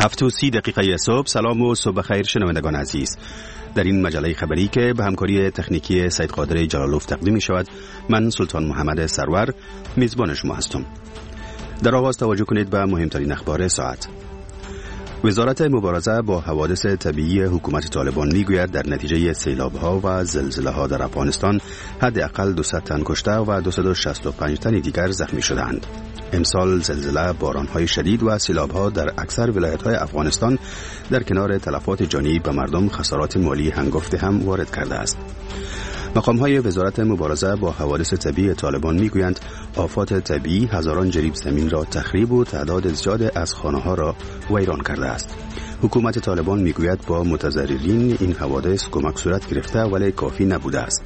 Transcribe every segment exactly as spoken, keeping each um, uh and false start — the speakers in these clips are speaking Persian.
هفت و سی دقیقه صبح. سلام و صبح خیر شنوندگان عزیز. در این مجله خبری که به همکاری تکنیکی سید قادر جلالوف تقدیم می شود، من سلطان محمد سرور میزبان شما هستم. در آغاز توجه کنید به مهمترین اخبار ساعت. وزارت مبارزه با حوادث طبیعی حکومت طالبان میگوید در نتیجه سیلاب‌ها و زلزله‌ها در افغانستان حداقل دویست تن کشته و دویست و شصت و پنج تن دیگر زخمی شدند. امسال زلزله، باران‌های شدید و سیلاب‌ها در اکثر ولایت‌های افغانستان در کنار تلفات جانی به مردم خسارات مالی هنگفته هم وارد کرده است. مقام‌های وزارت مبارزه با حوادث طبیعی طالبان میگویند آفات طبیعی هزاران جریب زمین را تخریب و تعداد زیاد از خانه‌ها را ویران کرده است. حکومت طالبان میگوید با متضررین این حوادث کمک صورت گرفته ولی کافی نبوده است.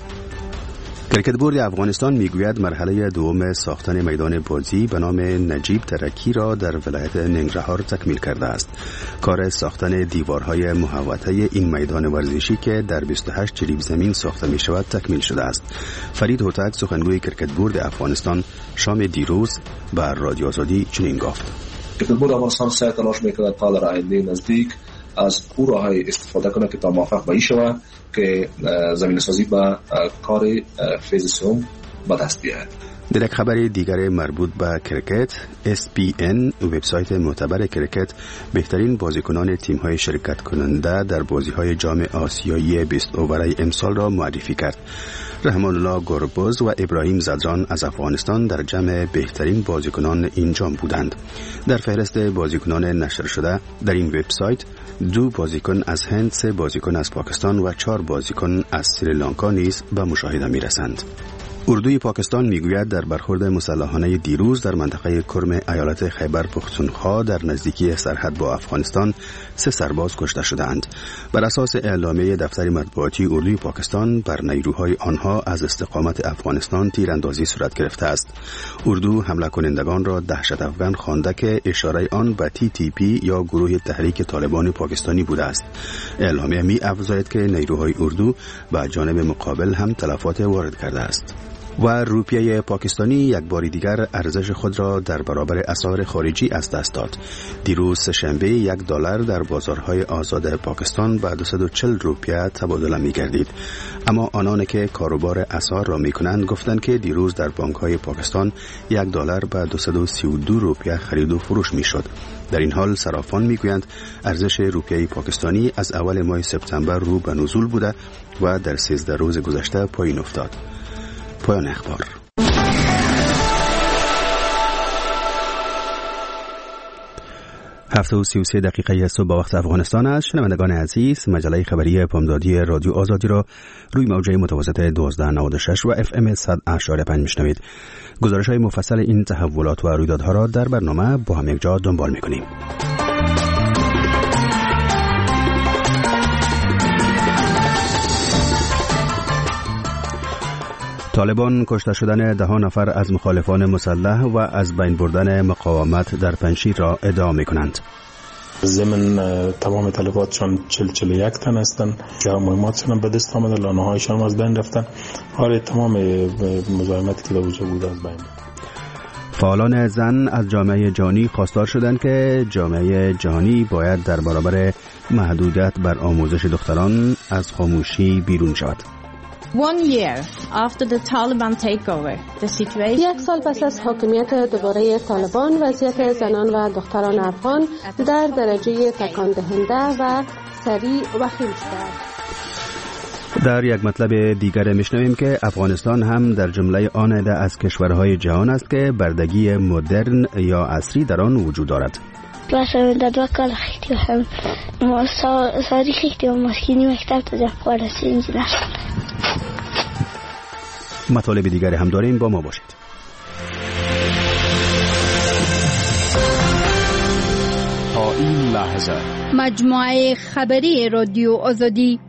کرکت بورد افغانستان میگوید مرحله دوم ساختن میدان بازی به نام نجیب ترکی را در ولایت ننگرهار تکمیل کرده است. کار ساختن دیوارهای محوطه این میدان ورزشی که در بیست و هشت جریب زمین ساخته می شود تکمیل شده است. فرید هوتک سخنگوی کرکت بورد افغانستان شام دیروز بر رادیو آزادی چنین گفت: کرکت بورد افغانستان سعی تلاش میکند تا در آینده نزدیک از او راه‌های استفاده کنه که تا موفق به این شود که زمین سازی به کار فیز سوم به دست بیاید. در یک خبر دیگر مربوط به کرکت، اس پی ان وبسایت معتبر کرکت بهترین بازیکنان تیم‌های شرکت کننده در بازی‌های جام آسیایی بیست اووره امسال را معرفی کرد. رحمان الله گربز و ابراهیم زدران از افغانستان در جمع بهترین بازیکنان این جام بودند. در فهرست بازیکنان نشر شده در این وبسایت دو بازیکن از هند، سه بازیکن از پاکستان و چهار بازیکن از سریلانکا نیز به مشاهده می‌رسند. اردوی پاکستان میگوید در برخورد مسلحانه دیروز در منطقه کرم ایالت خیبر پختونخوا در نزدیکی سرحد با افغانستان سه سرباز کشته شدند. بر اساس اعلامیه دفتر مطبوعاتی اردوی پاکستان بر نیروهای آنها از استقامت افغانستان تیراندازی صورت گرفته است. اردو حمله کنندگان را دهشت افغان خوانده که اشاره آن به تی تی پی یا گروه تحریک طالبان پاکستانی بوده است. اعلامیه می افزاید که نیروهای اردو به جانب مقابل هم تلفات وارد کرده است. و روپیه پاکستانی یک بار دیگر ارزش خود را در برابر اسعار خارجی از دست داد. دیروز سه‌شنبه یک دلار در بازارهای آزاد پاکستان به دویست و چهل روپیه تبادله می گردید. اما آنان که کاروبار اسعار را می کنند گفتند که دیروز در بانک‌های پاکستان یک دلار به دویست و سی و دو روپیه خرید و فروش می شد. در این حال صرافان می گویند ارزش روپیه پاکستانی از اول ماه سپتامبر رو به نزول بوده و در سیزده روز گذشته پایین افتاد. پایان اخبار. هفت و سی و سه دقیقه صبح با وقت افغانستان است. شنوندگان عزیز، مجله خبری پامدادی رادیو آزادی را روی موجه متوسط دوازده نود و شش و اف ام صد و اشاره پنج میشنوید. گزارش های مفصل این تحولات و رویدادها را در برنامه با هم یک جا دنبال میکنیم. طالبان کشته شدن ده نفر از مخالفان مسلح و از بین بردن مقاومت در پنجشیر را ادعا می کنند. ضمن تمام تلفاتشان چل چل یک تن هستند که مهماتشان به دست آمده، لانه‌هایشان از بین رفتن. آره، تمام مزاحمتی که در وجود بود از بین. فعالان زن از جامعه جهانی خواستار شدند که جامعه جهانی باید در برابر محدودیت بر آموزش دختران از خاموشی بیرون شود. One year after the Taliban takeover, the situation... یک سال پس از حاکمیت دوباره طالبان، وضعیت زنان و دختران افغان در درجه تکان دهنده و سریع وخیم شده. در یک مطلب دیگر میشنویم که افغانستان هم در جمله آن عده از کشورهای جهان است که بردگی مدرن یا عصری در آن وجود دارد. مثلا در دو کال خیلی هم ما ساری خیلی هم مسکینی مکتب تا جب خوارسی انجینر. مطالب دیگر هم داریم، با ما باشید. تا این لحظه مجموعه خبری رادیو آزادی.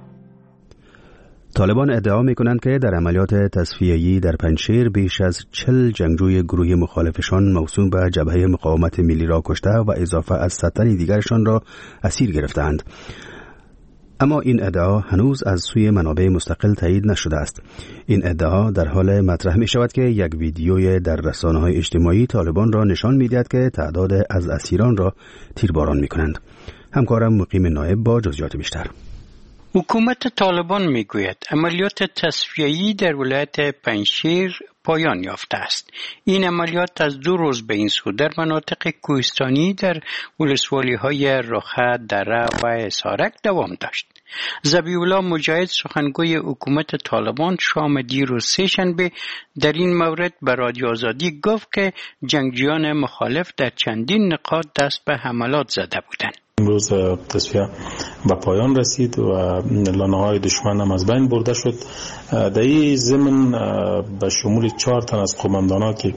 طالبان ادعا می‌کنند که در عملیات تصفیه‌ای در پنجشیر بیش از چهل جنگجوی گروه مخالفشان موسوم به جبهه مقاومت ملی را کشته و اضافه از صد تن دیگرشان را اسیر گرفتند. اما این ادعا هنوز از سوی منابع مستقل تایید نشده است. این ادعا در حال مطرح می شود که یک ویدیوی در رسانه‌های اجتماعی طالبان را نشان می‌دهد که تعداد از اسیران را تیرباران می‌کنند. همکارم مقیم نایب با جزئیات بیشتر. حکومت طالبان میگوید عملیات تصفیه‌ای در ولایت پنجشیر پایان یافته است. این عملیات از دو روز به این سو در مناطق کوهستانی در ولسوالی‌های رخه، دره و اسارک دوام داشت. ذبیح الله مجاهد سخنگوی حکومت طالبان شام دیروز سه‌شنبه در این مورد به رادیو آزادی گفت که جنگجویان مخالف در چندین نقاط دست به حملات زده بودند. امروز تصفیه به پایان رسید و لانه‌های دشمن هم از بین برده شد. در این ضمن به شمول چهار تن از قماندان‌ها که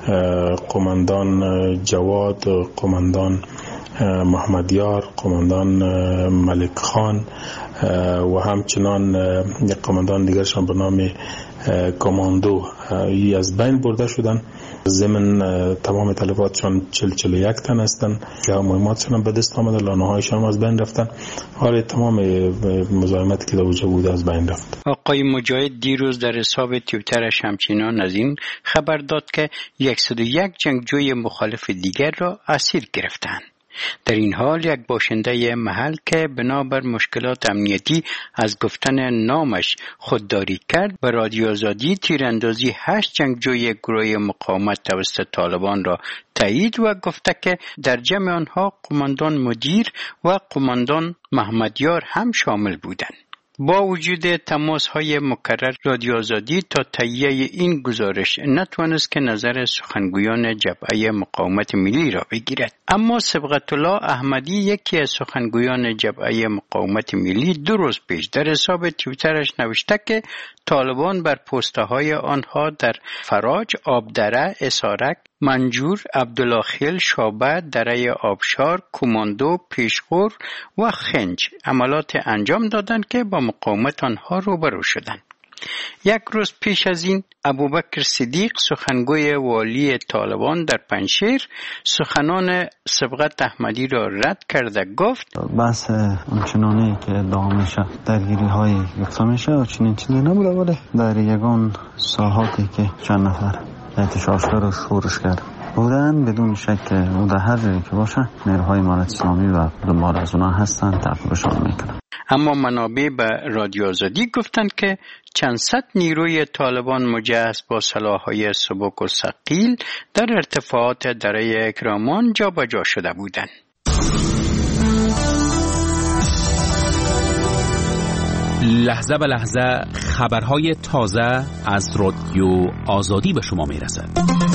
قماندان جواد، قماندان محمدیار، قماندان ملک خان و همچنان یک قماندان دیگرشان به نام کماندو ای از بین برده شدن. ضمن تمام تلفاتشان چل چل یک تن هستند که مهماتشان به دست آمده، لانه‌هایشان از بین رفتن. حال تمام مزاحمتی که در اونجا بوده از بین رفت. آقای مجاهد دیروز در حساب توییترش همچنان از این خبر داد که صد و یک جنگجوی مخالف دیگر را اسیر گرفتند. در این حال یک باشنده محل که بنابر مشکلات امنیتی از گفتن نامش خودداری کرد به رادیو آزادی تیراندازی هشت جنگجوی گروه مقاومت توسط طالبان را تایید و گفته که در جمع آنها قماندان مدیر و قماندان محمدیار هم شامل بودند. با وجود تماس‌های مکرر رادیو آزادی تا تهیه این گزارش نتوانست که نظر سخنگویان جبهه مقاومت ملی را بگیرد. اما صبغت الله احمدی یکی از سخنگویان جبهه مقاومت ملی دو روز پیش در حساب توییترش نوشته که طالبان بر پست‌های آنها در فراج، آبدره، اسارک، منجور، عبدالله، شابه، دره آبشار، کماندو، پیشخور و خنج عملات انجام دادند که با مقاومت آنها روبرو شدند. یک روز پیش از این ابوبکر صدیق سخنگوی والی طالبان در پنجشیر سخنان صبغت احمدی را رد کرده گفت بحث اونچنانی که ادعا میشه درگیری های یکتا میشه و چنین چیزی نبوده، ولی در یگان ساحاتی که چند نفر احتشاشگر و شورشگر بودن بدون شک او در هر جایی که باشه نیروهای امارت اسلامی و دنبال از اونها هستن تعقیبشان میکنن. اما منابع به رادیو آزادی گفتند که چند صد نیروی طالبان مجهز با سلاح‌های سبک و ثقیل در ارتفاعات دره کرمان جابجا شده بودند. لحظه به لحظه خبرهای تازه از رادیو آزادی به شما میرسد.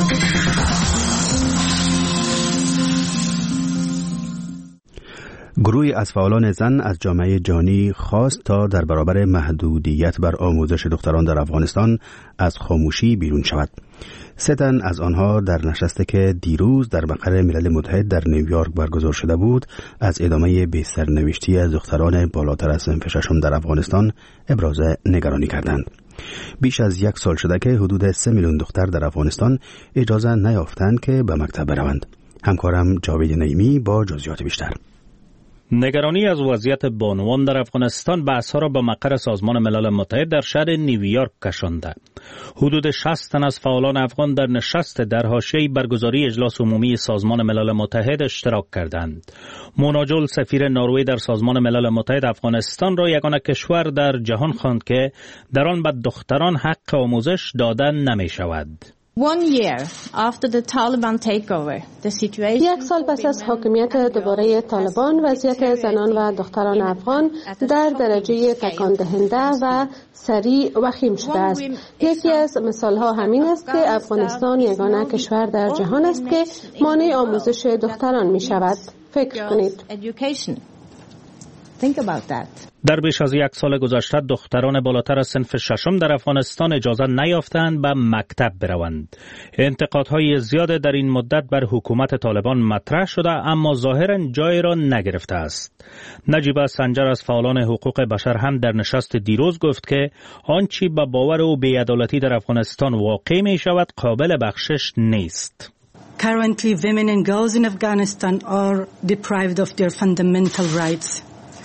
گروهی از فعالان زن از جامعه جهانی خواست تا در برابر محدودیت بر آموزش دختران در افغانستان از خاموشی بیرون شود. سه تن از آنها در نشستی که دیروز در مقر ملل متحد در نیویورک برگزار شده بود از ادامه بی‌سرنوشتی از دختران بالاتر از صنف ششم در افغانستان ابراز نگرانی کردند. بیش از یک سال شده که حدود سه میلیون دختر در افغانستان اجازه نیافتند که به مکتب بروند. همکارم جاوید نعیمی با جزئیات بیشتر. نگرانی از وضعیت بانوان در افغانستان بحث‌ها را به مقر سازمان ملل متحد در شهر نیویورک کشانده. حدود شصت تن از فعالان افغان در نشست در حاشیه برگزاری اجلاس عمومی سازمان ملل متحد اشتراک کردند. مونا جول سفیر نروژ در سازمان ملل متحد افغانستان را یگانه کشور در جهان خواند که در آن به دختران حق آموزش داده نمی شود. One year after the Taliban takeover, the situation... یک سال پس از حاکمیت دوباره طالبان، وضعیت زنان و دختران افغان در درجه تکان دهنده و سریع وخیم شده است. یکی از مثالها همین است که افغانستان یگانه کشور در جهان است که مانع آموزش دختران می شود. فکر کنید. Think about that. در بیش از یک سال گذشته دختران بالاتر از صنف ششم در افغانستان اجازه نیافتند به مکتب بروند. انتقادهای زیاد در این مدت بر حکومت طالبان مطرح شده اما ظاهرا جای را نگرفته است. نجیب سنجر از فعالان حقوق بشر هم در نشست دیروز گفت که آنچه به باور او بی‌عدالتی در افغانستان واقع می شود قابل بخشش نیست. Currently women and girls in Afghanistan are deprived of their fundamental rights.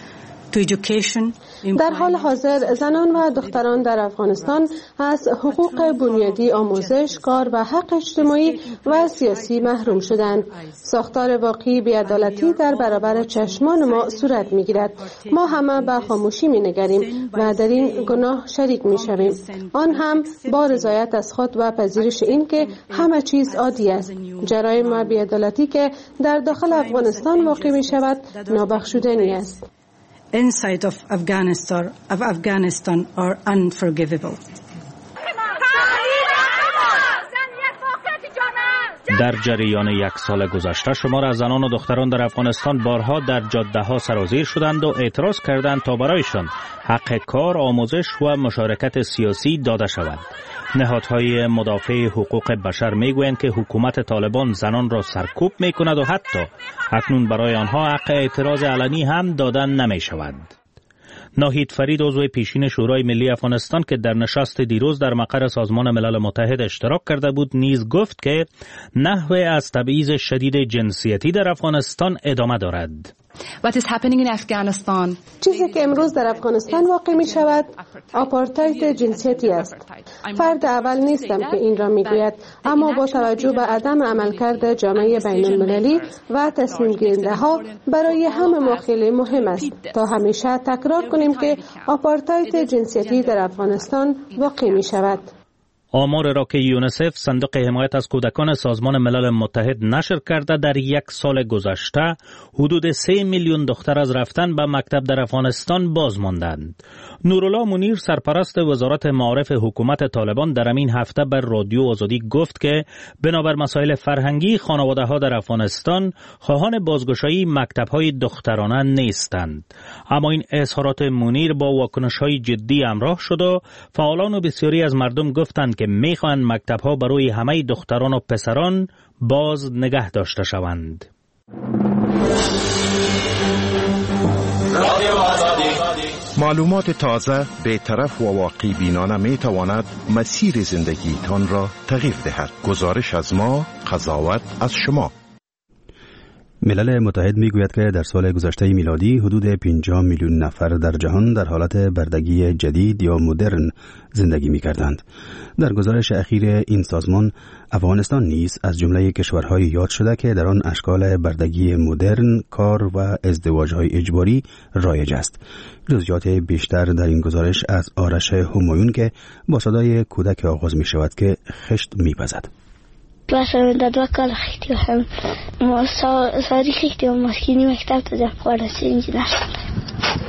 در حال حاضر زنان و دختران در افغانستان از حقوق بنیادی آموزش، کار و حق اجتماعی و سیاسی محروم شدند. ساختار واقعی بی‌عدالتی در برابر چشمان ما صورت می‌گیرد. ما همه به خاموشی می‌نگریم و در این گناه شریک می‌شویم. آن هم با رضایت از خود و پذیرش این که همه چیز عادی است. جرایم و بی‌عدالتی که در داخل افغانستان واقع می‌شود نابخشودنی است. Inside of Afghanistan of Afghanistan are unforgivable. در جریان یک سال گذشته شمار از زنان و دختران در افغانستان بارها در جاده‌ها سرازیر شدند و اعتراض کردند تا برایشان حق کار، آموزش و مشارکت سیاسی داده شود. نهادهای مدافع حقوق بشر میگویند که حکومت طالبان زنان را سرکوب میکند و حتی اکنون برای آنها حق اعتراض علنی هم دادن نمی شود. ناهید فرید عضو پیشین شورای ملی افغانستان که در نشست دیروز در مقر سازمان ملل متحد اشتراک کرده بود نیز گفت که نحوه از تبعیض شدید جنسیتی در افغانستان ادامه دارد. What is happening in Afghanistan? چیزی که امروز در افغانستان واقع می شود آپارتاید جنسیتی است. فرد اول نیستم که این را می گوید، اما با توجه به عدم عملکرد جامعه بین المللی و تصمیم گیرنده ها برای همه ما خیلی مهم است تا همیشه تکرار کنیم که آپارتاید جنسیتی در افغانستان واقع می شود. آمار را که یونیسف صندوق حمایت از کودکان سازمان ملل متحد نشر کرده در یک سال گذشته حدود سه میلیون دختر از رفتن به مکتب در افغانستان باز ماندند. نورالله منیر سرپرست وزارت معارف حکومت طالبان در این هفته بر رادیو آزادی گفت که بنابر مسائل فرهنگی خانواده ها در افغانستان خواهان بازگشایی مکتب های دخترانه نیستند. اما این اظهارات منیر با واکنش های جدی همراه شد و فعالان و بسیاری از مردم گفتند که میخواهند مکتب ها برای همه دختران و پسران باز نگه داشته شوند. معلومات تازه، بی‌طرف و واقعی بینانه می تواند مسیر زندگیتان را تغییر دهد. گزارش از ما، قضاوت از شما. ملل متحد میگوید که در سال گذشته میلادی حدود پنجاه میلیون نفر در جهان در حالت بردگی جدید یا مدرن زندگی میکردند. در گزارش اخیر این سازمان افغانستان نیز از جمله کشورهای یاد شده که در آن اشکال بردگی مدرن، کار و ازدواج‌های اجباری رایج است. جزئیات بیشتر در این گزارش از آرش همایون که با صدای کودک آغاز می شود که خشت می پزد. مثلا در دو کال خیلی هم ما ساری خیلی هم مسکینی مکتب تا جب خوارسی اینجی نشده.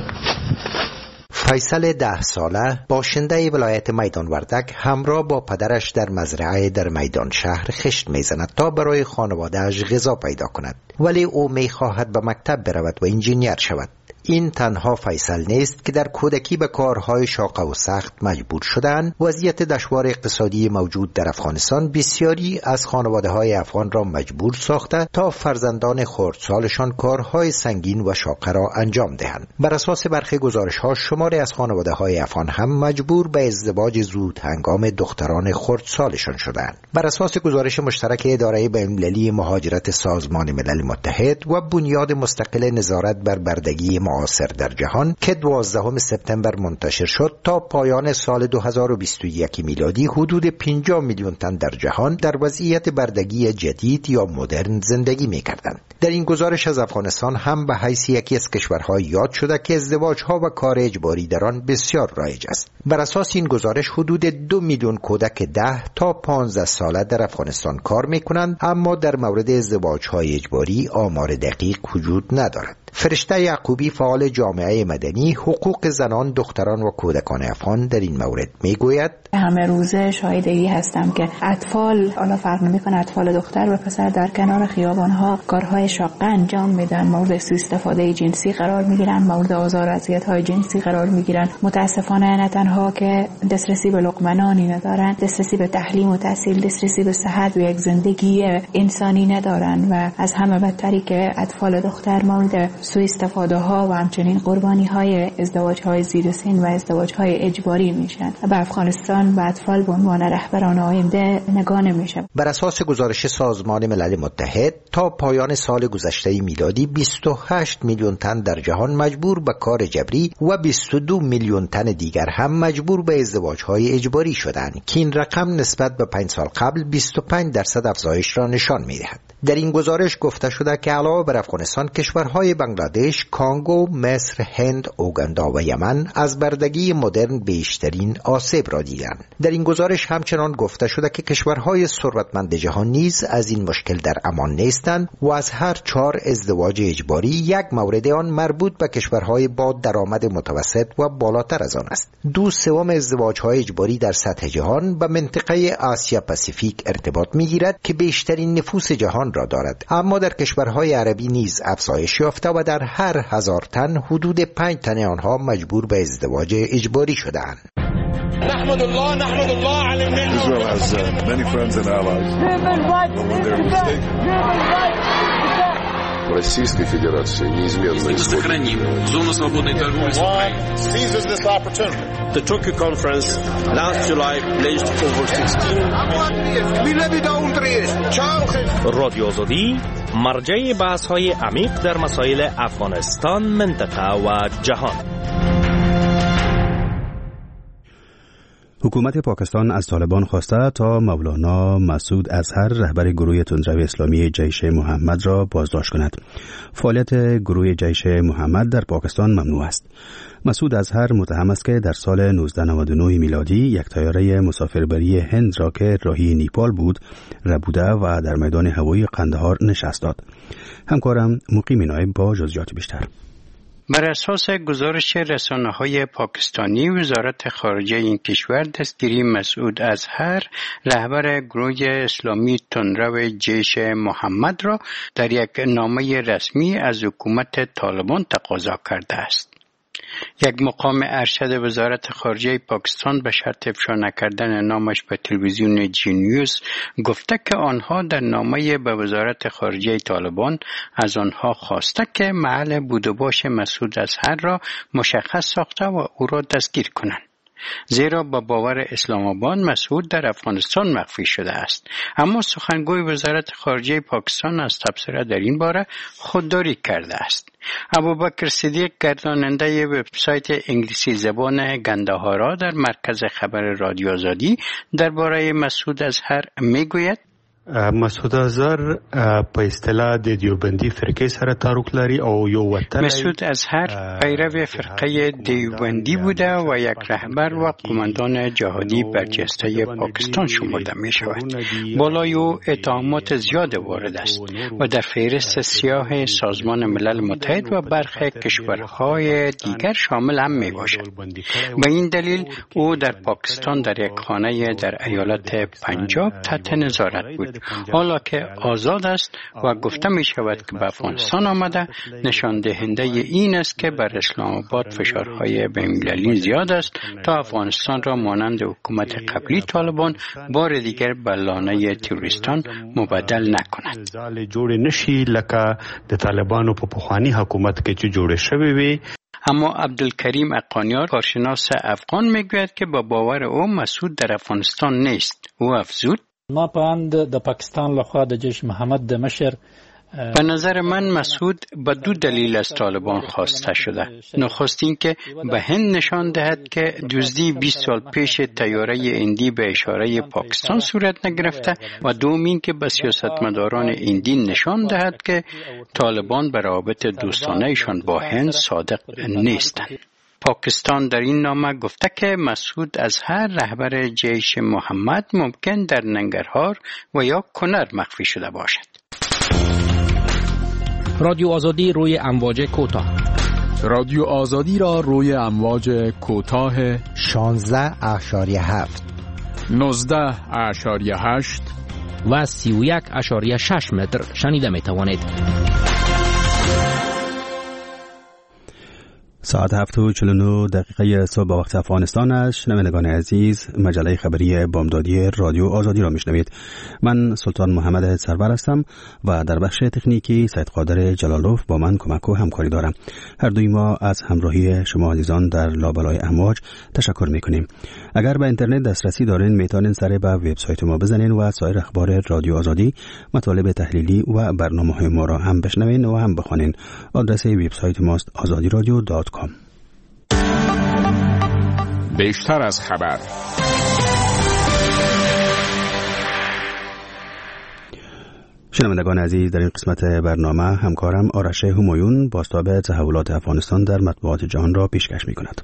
فیصل ده ساله باشنده ولایت میدان وردک همراه با پدرش در مزرعه در میدان شهر خشت میزند تا برای خانواده‌اش غذا پیدا کند، ولی او میخواهد به مکتب برود و انجینیر شود. این تنها فیصل نیست که در کودکی به کارهای شاق و سخت مجبور شدند. وضعیت دشوار اقتصادی موجود در افغانستان بسیاری از خانواده‌های افغان را مجبور ساخته تا فرزندان خردسالشان کارهای سنگین و شاق را انجام دهند. بر اساس برخی گزارش‌ها شماری از خانواده‌های افغان هم مجبور به ازدواج زود هنگام دختران خردسالشان شدند. بر اساس گزارش مشترک اداره بین‌المللی مهاجرت سازمان ملل متحد و بنیاد مستقل نظارت بر بردگی معاصر در جهان که دوازدهم سپتامبر منتشر شد، تا پایان سال دو هزار و بیست و یک میلادی حدود پنجاه میلیون تن در جهان در وضعیت بردگی جدید یا مدرن زندگی می‌کردند. در این گزارش از افغانستان هم به حیث یکی از کشورهای یاد شده که ازدواج‌ها و کار اجباری در آن بسیار رایج است. بر اساس این گزارش حدود دو میلیون کودک ده تا پانزده ساله در افغانستان کار می‌کنند، اما در مورد ازدواج‌های اجباری آمار دقیق وجود ندارد. فرشته یعقوبی فعال جامعه مدنی حقوق زنان، دختران و کودکان افغان در این مورد میگوید: همه روزه شاهدی هستم که اطفال، حالا فرق نمیکنه اطفال دختر و پسر، در کنار خیابان‌ها کارهای شاقه انجام میدن، مورد سوء استفاده جنسی قرار میگیرن، مورد آزار و اذیت‌های جنسی قرار میگیرن. متاسفانه نه تنها که دسترسی به لقمه نانی ندارن، دسترسی به تعلیم و تحصیل، دسترسی به صحت و یک زندگی انسانی ندارن و از همه بدتری که اطفال دختر مورد سوء استفاده ها و همچنین قربانی های ازدواج های زیر سن و ازدواج های اجباری میشن. به افغانستان و اطفال به عنوان رهبران آینده نگاه نمیشه. بر اساس گزارش سازمان ملل متحد تا پایان سال گذشته میلادی بیست و هشت میلیون تن در جهان مجبور به کار جبری و بیست و دو میلیون تن دیگر هم مجبور به ازدواج های اجباری شدند که این رقم نسبت به پنج سال قبل بیست و پنج درصد افزایش را نشان می‌دهد. در این گزارش گفته شده که علاوه بر افغانستان کشورهای بنگلادش، کانگو، مصر، هند، اوگاندا و یمن از بردگی مدرن بیشترین آسیب را دیدند. در این گزارش همچنان گفته شده که کشورهای ثروتمند جهان نیز از این مشکل در امان نیستند و از هر چهار ازدواج اجباری یک مورد آن مربوط به کشورهای با درآمد متوسط و بالاتر از آن است. دو سوم ازدواج‌های اجباری در سطح جهان به منطقه آسیا پاسیفیک ارتباط می‌گیرد که بیشترین نفوس جهان را دارد، اما در کشورهای عربی نیز افزایش یافته و در هر هزار تن حدود پنج تن آنها مجبور به ازدواج اجباری شده‌اند. نحمد الله نحمد الله على النعمة. Israel has uh, many friends and allies. But when they're mistaken. Российской Федерации неизменно сохраним зону свободной торговли с Украиной. Seizes this opportunity. The Tokyo conference last July pledged over sixteen. رادیو آزادی مرجع بحث‌های عمیق در مسائل افغانستان، منطقه و جهان. حکومت پاکستان از طالبان خواسته تا مولانا مسعود اظهر رهبر گروه تندرو اسلامی جیش محمد را بازداشت کند. فعالیت گروه جیش محمد در پاکستان ممنوع است. مسعود اظهر متهم است که در سال نوزده نود و نه میلادی یک طیاره مسافربری هند را که راهی نیپال بود ربوده و در میدان هوایی قندهار نشست داد. همکارم مقیم نایب با جزئیات بیشتر. بر اساس گزارش رسانه‌های پاکستانی، وزارت خارجه این کشور دستگیری مسعود اظهر رهبر گروه اسلامی تندرو جیش محمد را در یک نامه رسمی از حکومت طالبان تقاضا کرده است. یک مقام ارشد وزارت خارجه پاکستان به شرط افشا نکردن نامش به تلویزیون جی نیوز گفته که آنها در نامه به وزارت خارجه طالبان از آنها خواسته که محل بود و باش مسعود اظهر را مشخص ساخته و او را دستگیر کنند. زیرا با باور اسلام آباد مسعود در افغانستان مخفی شده است. اما سخنگوی وزارت خارجه پاکستان از تبصره در این باره خودداری کرده است. ابوبکر صدیق گرداننده وبسایت انگلیسی زبان گندهارا در مرکز خبر رادیو آزادی درباره مسعود اظهر میگوید مسعود اظهر په اصطلاح د دیوبندي فرقې سره تعلق لري او یو وطن مسعود اظهر پیرو فرقه دیوبندی بوده و یک رهبر و قماندان جهادی برجسته پاکستان شمرده می شود. بالای او اتهامات زیاد وارد است و در فهرست سیاه سازمان ملل متحد و برخی کشورهای دیگر شامل هم می باشد. به این دلیل او در پاکستان در یک خانه در ایالت پنجاب تحت نظارت بود. حالا که آزاد است و گفته می شود که به افغانستان آمده، نشان دهنده این است که بر اسلام آباد فشارهای بین‌المللی زیاد است تا افغانستان را مانند حکومت قبلی طالبان بار دیگر به لانه تروریستان مبدل نکند. جوړ نشي لکه د طالبانو په پخوانی حکومت کې چې جوړ شوی وي. اما عبدالکریم اقانیار کارشناس افغان میگوید که با باور او مسعود در افغانستان نیست. او افزود: ما په اند د پاکستان لخوا د جیش محمد د مشر به نظر من مسعود به دو دلیل از طالبان خواسته شده. نخست این که به هند نشان دهد که دزدی بیست سال پیش طیاره هندی به اشاره پاکستان صورت نگرفته و دوم این که به سیاستمداران هندی نشان دهد که طالبان به روابط دوستانه‌شان با هند صادق نیستند. پاکستان در این نامه گفته که مسعود اظهر رهبر جیش محمد ممکن در ننگرهار و یا کنر مخفی شده باشد. رادیو آزادی روی امواج کوتاه. رادیو آزادی را روی امواج کوتاه شانزده اشاریه هفت نوزده اشاریه هشت و سی و یک اشاریه شش متر شنیده می توانید. ساعت هفت و چهل و نه دقیقه صبح با وقت افغانستان است. شنوندگان عزیز، مجله خبری بامدادی رادیو آزادی را میشنوید. من سلطان محمد سرور هستم و در بخش تکنیکی سید قادر جلالوف با من کمک و همکاری دارم. هر دوی ما از همراهی شما عزیزان در لابلای امواج تشکر میکنیم. اگر به اینترنت دسترسی دارین میتونین سر به وبسایت ما بزنین و سایر اخبار رادیو آزادی، مطالب تحلیلی و برنامه‌های ما را هم بشنوین و هم بخوانین. آدرس وبسایت ماست آزادی رادیو دات کام. بیشتر از خبر. شنوندگان عزیز، در این قسمت برنامه همکارم آرش همایون بازتاب تحولات افغانستان در مطبوعات جهان را پیشکش می‌کند.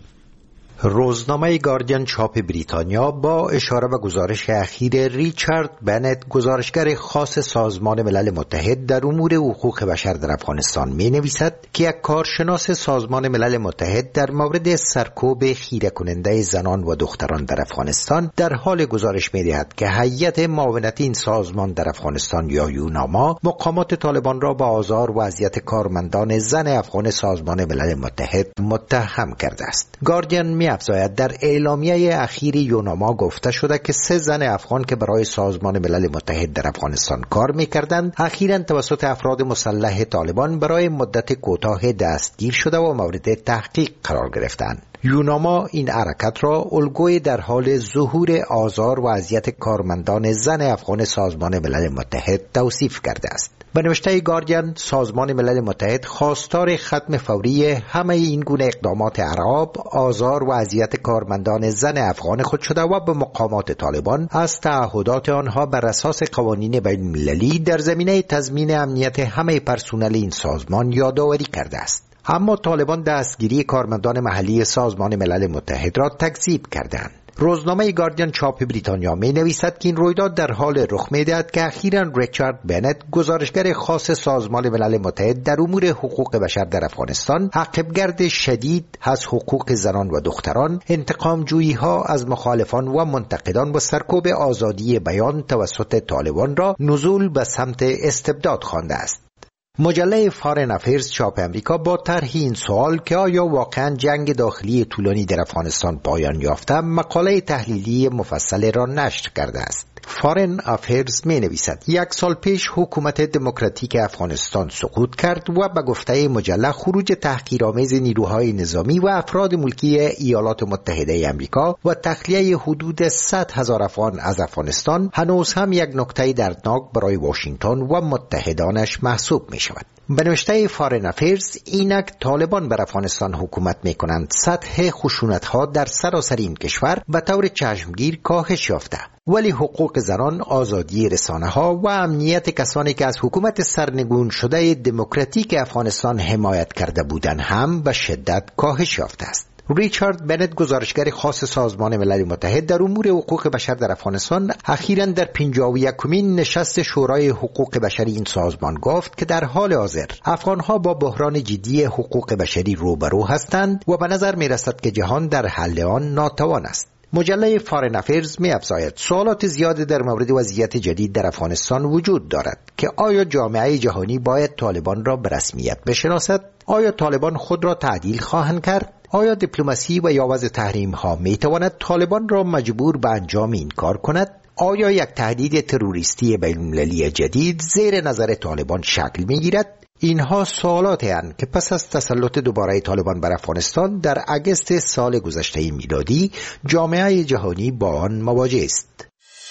روزنامه گاردین چاپ بریتانیا با اشاره به گزارش اخیر ریچارد بنت، گزارشگر خاص سازمان ملل متحد در امور حقوق بشر در افغانستان، می نویسد که یک کارشناس سازمان ملل متحد در مورد سرکوب خیره کننده زنان و دختران در افغانستان در حال گزارش می دهد که هیئت معاونتی این سازمان در افغانستان یا یوناما مقامات طالبان را با آزار و اذیت کارمندان زن افغان سازمان ملل متحد متهم کرده است. گاردین می افزاید در اعلامیه اخیر یوناما گفته شده که سه زن افغان که برای سازمان ملل متحد در افغانستان کار می‌کردند اخیراً توسط افراد مسلح طالبان برای مدت کوتاه دستگیر شده و مورد تحقیق قرار گرفتند. یوناما این حرکت را الگوی در حال ظهور آزار و اذیت کارمندان زن افغان سازمان ملل متحد توصیف کرده است. به نوشته گاردین، سازمان ملل متحد خواستار ختم فوری همه این گونه اقدامات ارعاب، آزار و اذیت کارمندان زن افغان خود شده و به مقامات طالبان از تعهدات آنها بر اساس قوانین بین المللی در زمینه تضمین امنیت همه پرسنل این سازمان یادآوری کرده است. اما طالبان دستگیری کارمندان محلی سازمان ملل متحد را تکذیب کردند. روزنامه گاردین چاپ بریتانیا می نویسد که این رویداد در حال رخ می دهد که اخیراً ریچارد بنت، گزارشگر خاص سازمان ملل متحد در امور حقوق بشر در افغانستان، عقبگرد شدید از حقوق زنان و دختران، انتقام جویی ها از مخالفان و منتقدان و سرکوب آزادی بیان توسط طالبان را نزول به سمت استبداد خوانده است. مجله فارن افیرز چاپ امریکا با طرح این سوال که آیا واقعا جنگ داخلی طولانی در افغانستان پایان یافته، مقاله تحلیلی مفصل را نشر کرده است. فارن افیرز می نویسد یک سال پیش حکومت دموکراتیک افغانستان سقوط کرد و به گفته مجله خروج تحقیرآمیز نیروهای نظامی و افراد ملکی ایالات متحده امریکا و تخلیه حدود صد هزار افغان از افغانستان هنوز هم یک نکته دردناک برای واشنگتن و متحدانش محسوب می شود. به نوشته فارن افیرز، اینک طالبان بر افغانستان حکومت می کنند سطح خشونت ها در سراسر این کشور به طور چشمگیر کاهش یافته، ولی حقوق زنان، آزادی رسانه ها و امنیت کسانی که از حکومت سرنگون شده دموکراتیک افغانستان حمایت کرده بودند هم به شدت کاهش یافته است. ریچارد بنت، گزارشگر خاص سازمان ملل متحد در امور حقوق بشر در افغانستان، اخیراً در پنجاه و یکمین نشست شورای حقوق بشری این سازمان گفت که در حال حاضر افغانها با بحران جدی حقوق بشری روبرو هستند و به نظر می رسد که جهان در حل آن ناتوان است. مجله فارن افیرز می افزاید سوالات زیادی در مورد وضعیت جدید در افغانستان وجود دارد که آیا جامعه جهانی باید طالبان را به رسمیت بشناسد؟ آیا طالبان خود را تعدیل خواهند کرد؟ آیا دیپلماسی و یا وضع تحریم ها می تواند طالبان را مجبور به انجام این کار کند؟ آیا یک تهدید تروریستی بین المللی جدید زیر نظر طالبان شکل می گیرد؟ اینها سوالاتی هستند که پس از تسلط دوباره طالبان بر افغانستان در اگست سال گذشته میلادی جامعه جهانی با آن مواجه است.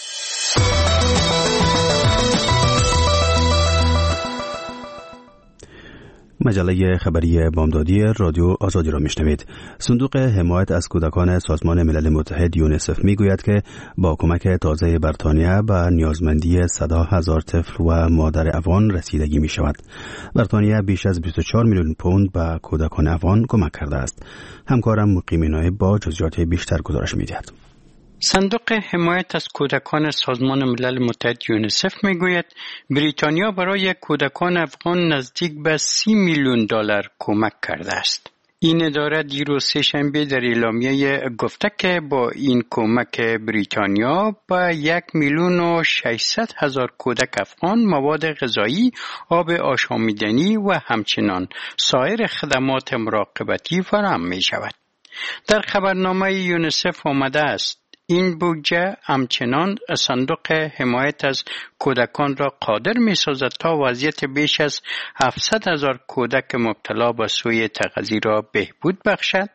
مجله خبری بامدادی رادیو آزادی را میشنوید. صندوق حمایت از کودکان سازمان ملل متحد یونیسف میگوید که با کمک تازه بریتانیا به نیازمندی صد هزار طفل و مادر افغان رسیدگی می شود. بریتانیا بیش از بیست و چهار میلیون پوند به کودکان افغان کمک کرده است. همکارم مقیم نایب با جزئیات بیشتر گزارش میدهد. صندوق حمایت از کودکان سازمان ملل متحد یونیسف میگوید بریتانیا برای کودکان افغان نزدیک به سی میلیون دلار کمک کرده است. این اداره دیروز سه‌شنبه در اعلامیه گفته که با این کمک بریتانیا به یک میلیون و ششصد هزار کودک افغان مواد غذایی، آب آشامیدنی و همچنان سایر خدمات مراقبتی فراهم می شود. در خبرنامه یونیسف آمده است این بودجه همچنان صندوق حمایت از کودکان را قادر می سازد تا وضعیت بیش از هفتصد هزار کودک مبتلا به سوء تغذیه را بهبود بخشد،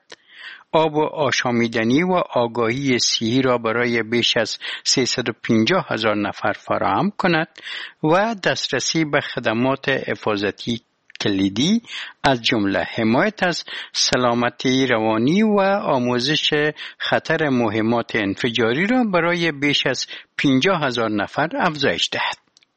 آب و آشامیدنی و آگاهی صحی را برای بیش از سیصد و پنجاه هزار نفر فراهم کند و دسترسی به خدمات حفاظتی کلیدی از جمله حمایت از سلامتی روانی و آموزش خطر مهمات انفجاری را برای بیش از پنجاه هزار نفر افزایش دهد.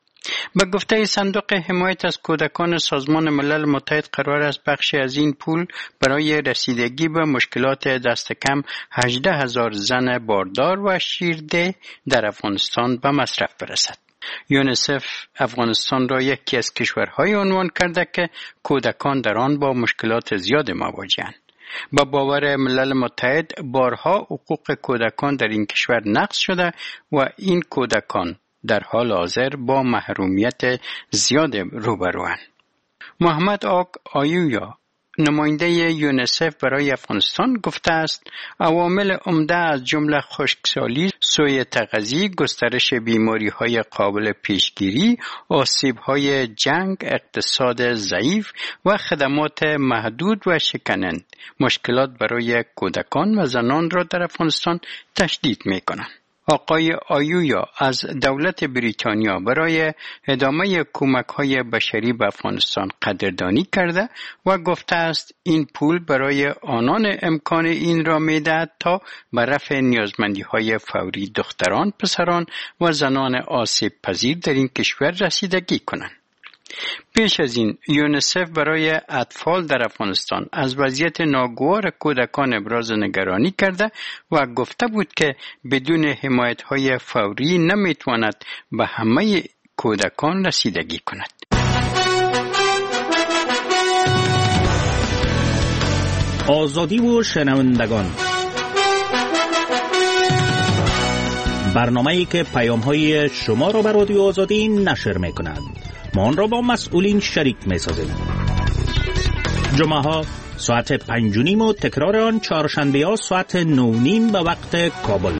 به گفته صندوق حمایت از کودکان سازمان ملل متحد قرار است بخشی از این پول برای رسیدگی به مشکلات دست کم هجده هزار زن باردار و شیرده در افغانستان به مصرف برسد. یونیسف افغانستان را یکی از کشورهای عنوان کرده که کودکان در آن با مشکلات زیاد مواجه‌اند. با باور ملل متحد بارها حقوق کودکان در این کشور نقض شده و این کودکان در حال حاضر با محرومیت زیاد روبروند. محمد آق آیویا نماینده یونیسف برای افغانستان گفته است عوامل عمده از جمله خشکسالی، سوء تغذیه، گسترش بیماری‌های قابل پیشگیری، آسیب‌های جنگ، اقتصاد ضعیف و خدمات محدود و شکننده مشکلات برای کودکان و زنان را در افغانستان تشدید می‌کنند. آقای آیویا از دولت بریتانیا برای ادامه کمک‌های بشری به افغانستان قدردانی کرده و گفته است این پول برای آنان امکان این را می‌دهد تا به رفع نیازمندی‌های فوری دختران، پسران و زنان آسیب پذیر در این کشور رسیدگی کنند. پیش از این یونیسف برای اطفال در افغانستان از وضعیت ناگوار کودکان ابراز نگرانی کرده و گفته بود که بدون حمایت‌های فوری نمیتواند به همه کودکان رسیدگی کند. آزادی و شنوندگان، برنامه‌ای که پیام‌های شما را به رادیو آزادی نشر می‌کند. ما آن را با مسئولین شریک می‌سازیم. جمعه ها ساعت پنج و نیم و تکرار آن چهارشنبه ها ساعت نه و نیم به وقت کابل.